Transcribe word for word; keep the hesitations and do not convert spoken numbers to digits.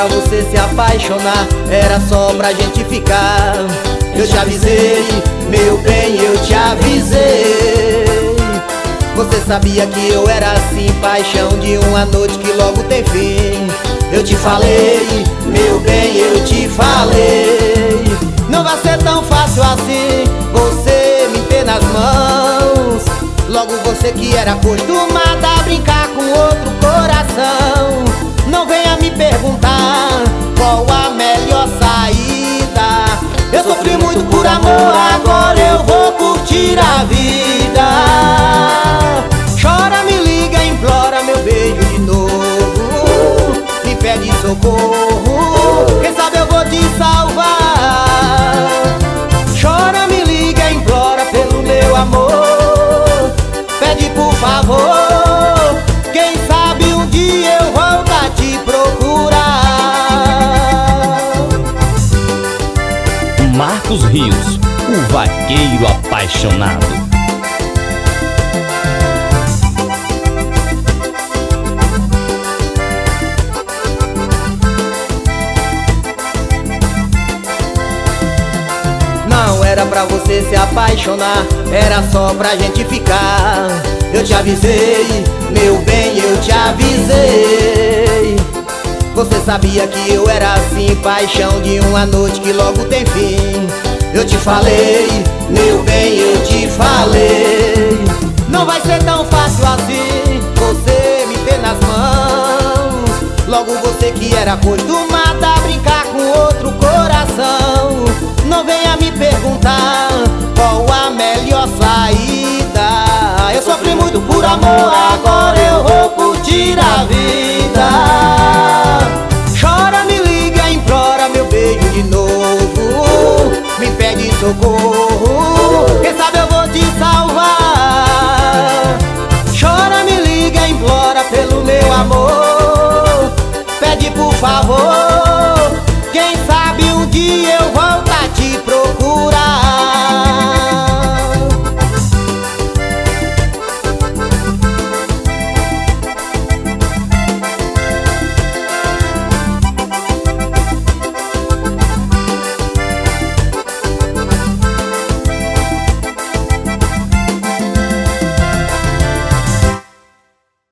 pra você se apaixonar, era só pra gente ficar. Eu te avisei, meu bem, eu te avisei. Você sabia que eu era assim, paixão de uma noite que logo tem fim. Eu te falei, meu bem, eu te falei. Não vai ser tão fácil assim você me ter nas mãos. Logo você que era acostumada a brincar com outro coração. Não venha me perguntar qual a melhor saída. Eu sofri muito por amor, agora eu vou curtir a vida. Chora, me liga, implora meu beijo de novo. Me pede socorro, quem sabe eu vou te salvar. Chora, me liga, implora pelo meu amor. Pede por favor, quem sabe um dia eu volto a te procurar. Marcos Rios, o vaqueiro apaixonado. Não era pra você se apaixonar, era só pra gente ficar. Eu te avisei, meu bem, eu te avisei. Você sabia que eu era assim, paixão de uma noite que logo tem fim. Eu te falei, meu bem, eu te falei. Não vai ser tão fácil assim você me ter nas mãos. Logo você que era acostumada a brincar com outro coração. Não venha me perguntar qual a melhor saída. Eu sofri muito por amor, agora eu vou curtir a vida. Chora, me liga, implora meu beijo de novo. Me pede socorro, quem sabe eu